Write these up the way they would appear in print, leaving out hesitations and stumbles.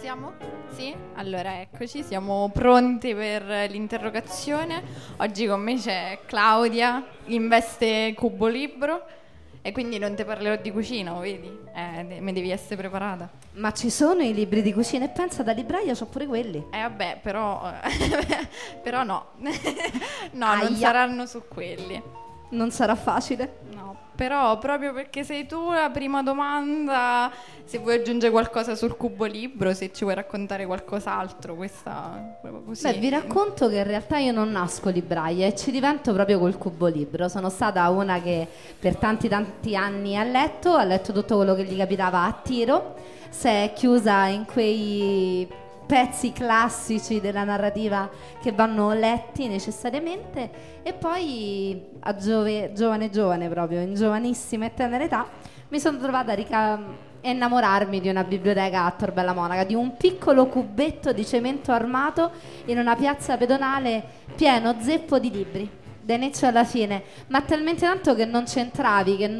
siamo? Sì? Allora eccoci, siamo pronti per l'interrogazione. Oggi con me c'è Claudia, in veste Cubo Libro, e quindi non ti parlerò di cucina, vedi? Mi devi essere preparata. Ma ci sono i libri di cucina e pensa, da libraia c'ho pure quelli. Vabbè, però però no. No, Aia. non saranno su quelli. Non sarà facile. No, però proprio perché sei tu la prima domanda, se vuoi aggiungere qualcosa sul Cubo Libro, se ci vuoi raccontare qualcos'altro, questa proprio così. Beh, vi racconto che in realtà io non nasco libraia e ci divento proprio col Cubo Libro. Sono stata una che per tanti anni ha letto tutto quello che gli capitava a tiro, si è chiusa in quei pezzi classici della narrativa che vanno letti necessariamente, e poi a giovane proprio, in giovanissima e tenera età, mi sono trovata a innamorarmi di una biblioteca a Tor Bella Monaca, di un piccolo cubetto di cemento armato in una piazza pedonale pieno zeppo di libri, dall'inizio alla fine, ma talmente tanto che non c'entravi, che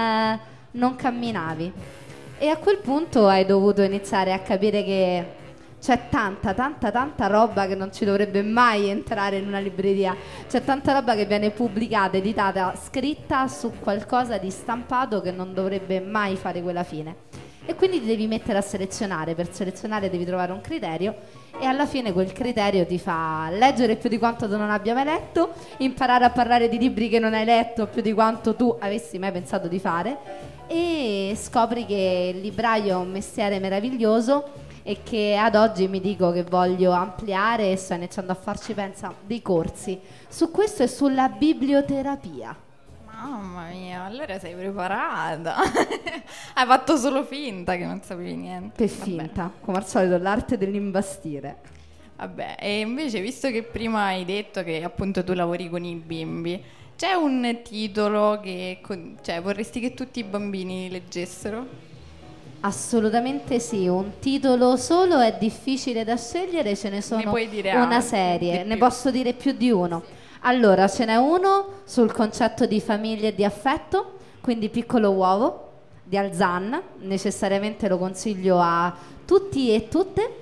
non camminavi. E a quel punto hai dovuto iniziare a capire che c'è tanta roba che non ci dovrebbe mai entrare in una libreria. C'è tanta roba che viene pubblicata, editata, scritta su qualcosa di stampato che non dovrebbe mai fare quella fine. E quindi ti devi mettere a selezionare. Per selezionare devi trovare un criterio, e alla fine quel criterio ti fa leggere più di quanto tu non abbia mai letto, imparare a parlare di libri che non hai letto più di quanto tu avessi mai pensato di fare, e scopri che il libraio è un mestiere meraviglioso e che ad oggi mi dico che voglio ampliare, e sto iniziando a farci, pensa, dei corsi su questo e sulla biblioterapia. Mamma mia, allora sei preparata. Hai fatto solo finta che non sapevi niente. Per finta, come al solito, l'arte dell'imbastire. Vabbè, e invece, visto che prima hai detto che appunto tu lavori con i bimbi, c'è un titolo che vorresti che tutti i bambini leggessero? Assolutamente sì, un titolo solo è difficile da scegliere, ce ne sono puoi dire una serie, ne posso dire più di uno. Allora, ce n'è uno sul concetto di famiglia e di affetto, quindi Piccolo Uovo di Alzan, necessariamente lo consiglio a tutti e tutte,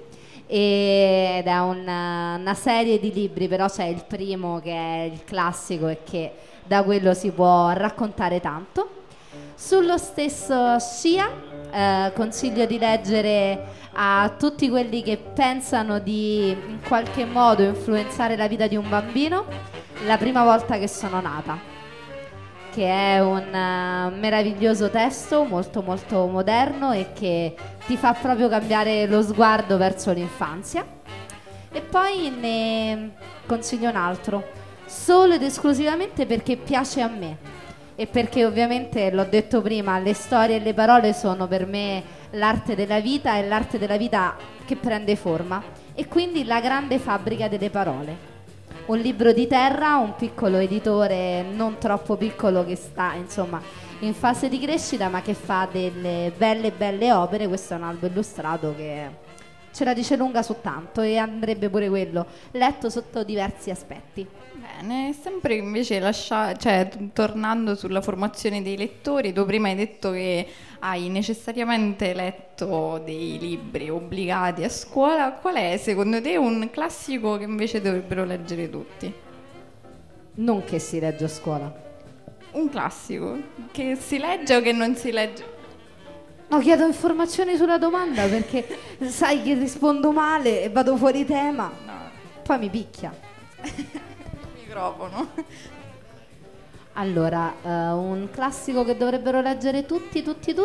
ed è una serie di libri, però c'è il primo che è il classico e che da quello si può raccontare tanto. Sullo stesso scia consiglio di leggere a tutti quelli che pensano di in qualche modo influenzare la vita di un bambino La prima volta che sono nata, che è un meraviglioso testo molto molto moderno e che ti fa proprio cambiare lo sguardo verso l'infanzia. E poi ne consiglio un altro, solo ed esclusivamente perché piace a me e perché ovviamente, l'ho detto prima, le storie e le parole sono per me l'arte della vita, e l'arte della vita che prende forma, e quindi La grande fabbrica delle parole. Un libro di Terra, un piccolo editore non troppo piccolo che sta insomma in fase di crescita, ma che fa delle belle opere. Questo è un albo illustrato che ce la dice lunga su tanto, e andrebbe pure quello letto sotto diversi aspetti. Bene, sempre invece tornando sulla formazione dei lettori, tu prima hai detto che hai necessariamente letto dei libri obbligati a scuola. Qual è secondo te un classico che invece dovrebbero leggere tutti? Non che si legge a scuola. Un classico che si legge o che non si legge? No, chiedo informazioni sulla domanda perché sai che rispondo male e vado fuori tema. No. Poi mi picchia. Microfono. Allora, un classico che dovrebbero leggere tutti,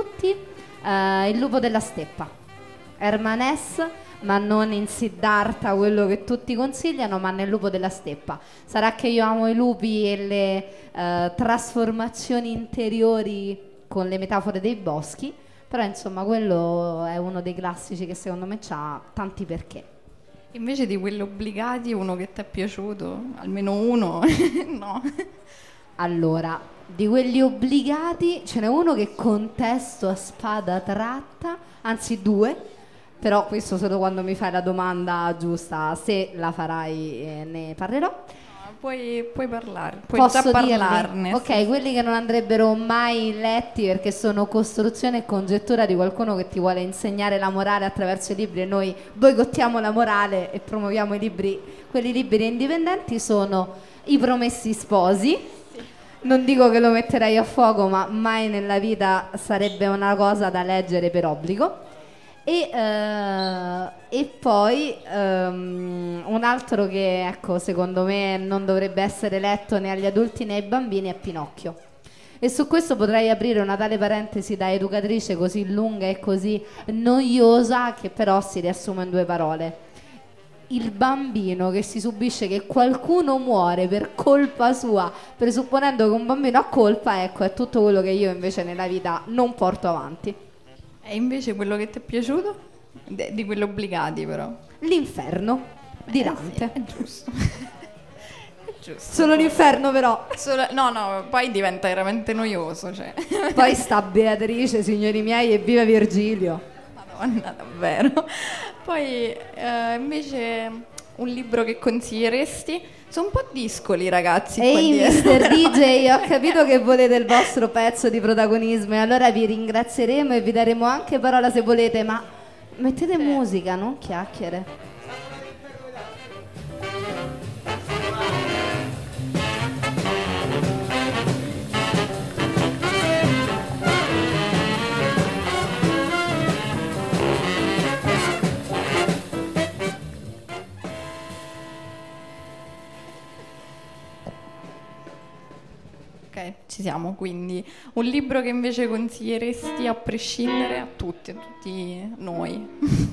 Il lupo della steppa. Herman Hesse, ma non in Siddhartha, quello che tutti consigliano, ma nel lupo della steppa. Sarà che io amo i lupi e le trasformazioni interiori con le metafore dei boschi, però insomma quello è uno dei classici che secondo me ha tanti perché. Invece di quelli obbligati, uno che ti è piaciuto? Almeno uno? No. Allora, di quelli obbligati ce n'è uno che contesto a spada tratta, anzi due, però questo solo quando mi fai la domanda giusta, se la farai ne parlerò. puoi parlare, puoi Posso già dirli? parlarne. Ok, sì. quelli che non andrebbero mai letti perché sono costruzione e congettura di qualcuno che ti vuole insegnare la morale attraverso i libri, e noi boicottiamo la morale e promuoviamo i libri, quelli liberi e indipendenti, sono I Promessi Sposi. Non dico che lo metterei a fuoco, ma mai nella vita sarebbe una cosa da leggere per obbligo. E poi un altro che, ecco, secondo me non dovrebbe essere letto né agli adulti né ai bambini è Pinocchio. E su questo potrei aprire una tale parentesi da educatrice così lunga e così noiosa, che però si riassume in 2 parole: il bambino che si subisce che qualcuno muore per colpa sua, presupponendo che un bambino ha colpa, ecco, è tutto quello che io invece nella vita non porto avanti. E invece quello che ti è piaciuto? Di quelli obbligati però. L'inferno di Dante. Sì, è giusto. È giusto. Solo l'inferno però. No, poi diventa veramente noioso, cioè. Poi sta Beatrice, signori miei, e viva Virgilio. Madonna, davvero. Poi invece un libro che consiglieresti? Sono un po' discoli, ragazzi. Ehi, qua Mr. dietro. DJ, ho capito che volete il vostro pezzo di protagonismo e allora vi ringrazieremo e vi daremo anche parola se volete, ma mettete musica, non chiacchiere. Ok, ci siamo, quindi un libro che invece consiglieresti a prescindere a tutti noi.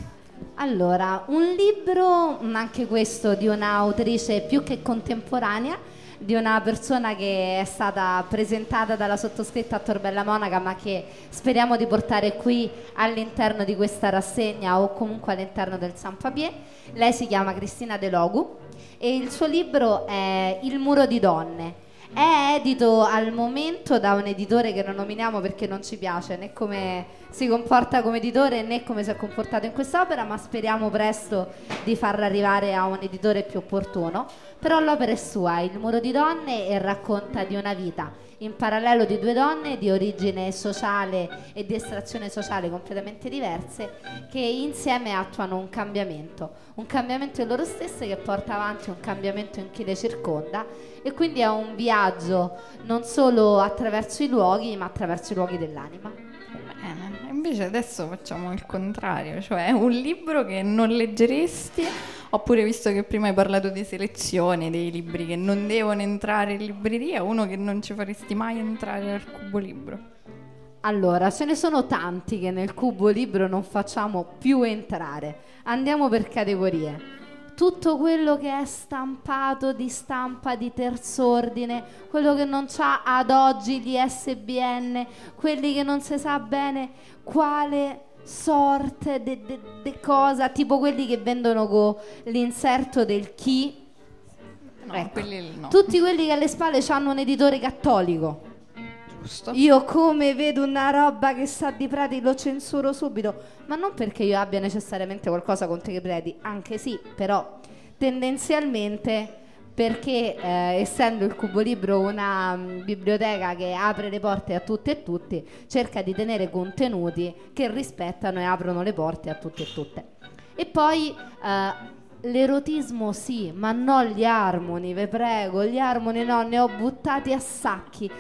Allora, un libro, anche questo di un'autrice più che contemporanea, di una persona che è stata presentata dalla sottoscritta a Torbella Monaca, ma che speriamo di portare qui all'interno di questa rassegna o comunque all'interno del San Papier. Lei si chiama Cristina De Logu e il suo libro è Il muro di donne. È edito al momento da un editore che non nominiamo perché non ci piace né come si comporta come editore né come si è comportato in quest'opera, ma speriamo presto di farla arrivare a un editore più opportuno. Però l'opera è sua, Il muro di donne, e racconta di una vita in parallelo di 2 donne di origine sociale e di estrazione sociale completamente diverse, che insieme attuano un cambiamento in loro stesse, che porta avanti un cambiamento in chi le circonda, e quindi è un viaggio non solo attraverso i luoghi ma attraverso i luoghi dell'anima. Bene, invece adesso facciamo il contrario, cioè un libro che non leggeresti, oppure, visto che prima hai parlato di selezione dei libri che non devono entrare in libreria, uno che non ci faresti mai entrare al Cubo Libro. Allora, ce ne sono tanti che nel Cubo Libro non facciamo più entrare. Andiamo per categorie. Tutto quello che è stampato di stampa di terz'ordine, quello che non c'ha ad oggi gli ISBN, quelli che non si sa bene quale sorte de cosa, tipo quelli che vendono con l'inserto del chi. No, Ecco. quelli no. Tutti quelli che alle spalle hanno un editore cattolico. Giusto. Io come vedo una roba che sa di Preti lo censuro subito, ma non perché io abbia necessariamente qualcosa contro i Preti, anche sì, però tendenzialmente perché essendo il Cubo Libro una biblioteca che apre le porte a tutte e tutti, cerca di tenere contenuti che rispettano e aprono le porte a tutti e tutte. E poi l'erotismo sì, ma non gli Harmony, ve prego, gli Harmony no, ne ho buttati a sacchi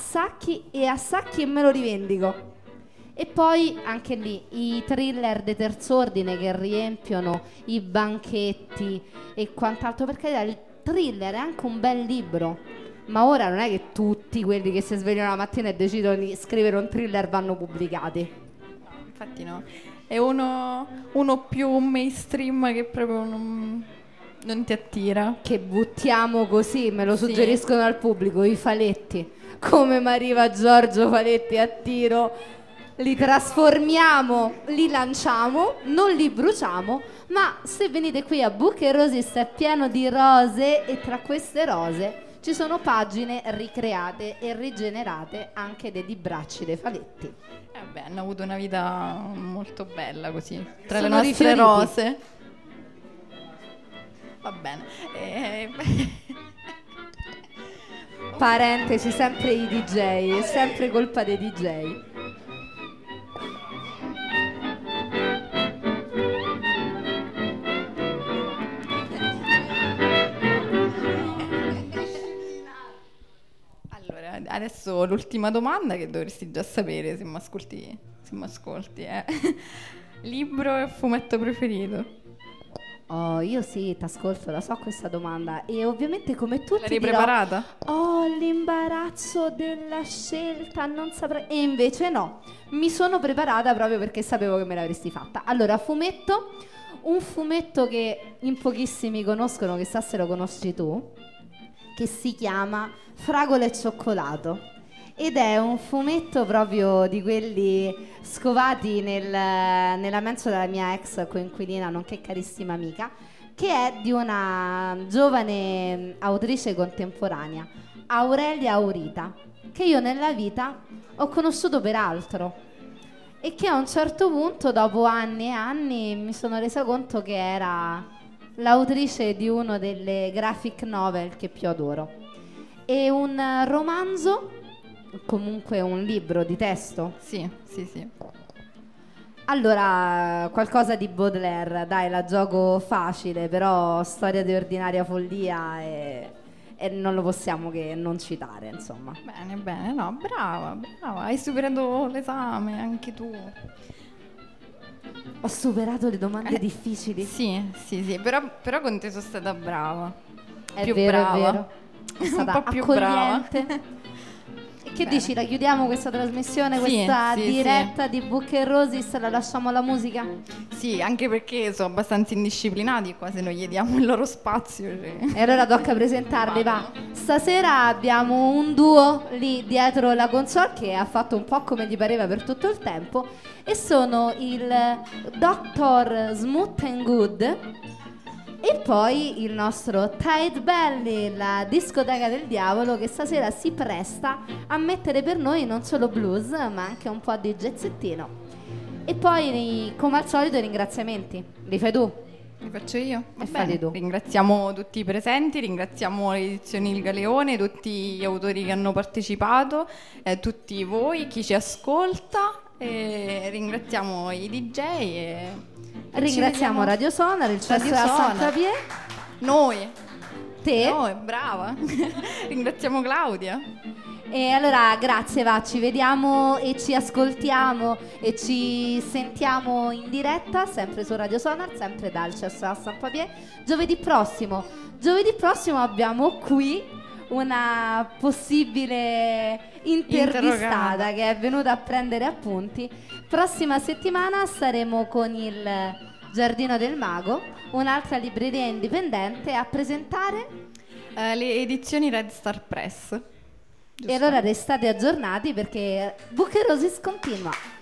e me lo rivendico. E poi anche lì i thriller di terz'ordine che riempiono i banchetti e quant'altro, perché il thriller è anche un bel libro, ma ora non è che tutti quelli che si svegliano la mattina e decidono di scrivere un thriller vanno pubblicati. No, infatti no. È uno più mainstream che proprio non ti attira. Che buttiamo così, me lo Sì. suggeriscono al pubblico, i faletti, come Mariva Giorgio Faletti a tiro. Li trasformiamo, li lanciamo, non li bruciamo, ma se venite qui a Book e Roses è pieno di rose, e tra queste rose ci sono pagine ricreate e rigenerate anche dei bracci dei Faletti. Beh, hanno avuto una vita molto bella così, tra le Sono nostre rifioriti. rose. Va bene. Parentesi, sempre i DJ, è sempre colpa dei DJ. Allora, adesso l'ultima domanda che dovresti già sapere se mi ascolti. Libro e fumetto preferito? Oh, io sì, t'ascolto, la so questa domanda e ovviamente come tutti L'hai dirò, preparata? oh, l'imbarazzo della scelta, non saprei. E invece no, mi sono preparata proprio perché sapevo che me l'avresti fatta. Allora, fumetto, un fumetto che in pochissimi conoscono, chissà se lo conosci tu, che si chiama Fragola e cioccolato. Ed è un fumetto proprio di quelli scovati nella mensola della mia ex coinquilina, nonché carissima amica, che è di una giovane autrice contemporanea, Aurelia Aurita, che io nella vita ho conosciuto per altro e che a un certo punto, dopo anni e anni, mi sono resa conto che era l'autrice di uno delle graphic novel che più adoro. È un romanzo, comunque un libro di testo. Sì. Allora, qualcosa di Baudelaire, dai, la gioco facile, però storia di ordinaria follia e non lo possiamo che non citare, insomma. Bene, no, brava, hai superato l'esame anche tu. Ho superato le domande difficili. Sì, però con te sono stata brava. È Più vero, brava. è vero. È stata Un po' più brava. accogliente. Che Bene. dici, la chiudiamo questa trasmissione, Sì, questa sì, diretta di Book e Roses, la lasciamo alla musica? Sì, anche perché sono abbastanza indisciplinati qua se non gli diamo il loro spazio. Cioè. E allora tocca presentarli, va. Stasera abbiamo un duo lì dietro la console che ha fatto un po' come gli pareva per tutto il tempo e sono il Dr. Smooth and Good e poi il nostro Tide Belly, la discoteca del diavolo che stasera si presta a mettere per noi non solo blues ma anche un po' di jazzettino. E poi come al solito i ringraziamenti, li fai tu? Li faccio io? Va fai bene. tu. Ringraziamo tutti i presenti, ringraziamo le edizioni Il Galeone, tutti gli autori che hanno partecipato, tutti voi, chi ci ascolta, e ringraziamo i DJ e Ringraziamo Radio Sonar, il cesso Radio a Sonar. Saint-Tropez. Noi, Te? brava. Ringraziamo Claudia. E allora grazie, va, ci vediamo e ci ascoltiamo e ci sentiamo in diretta sempre su Radio Sonar, sempre dal cesso a Saint-Tropez. Giovedì prossimo abbiamo qui una possibile intervistata che è venuta a prendere appunti. Prossima settimana saremo con il Giardino del Mago, un'altra libreria indipendente, a presentare Le edizioni Red Star Press. e allora restate aggiornati perché Book e Roses continua.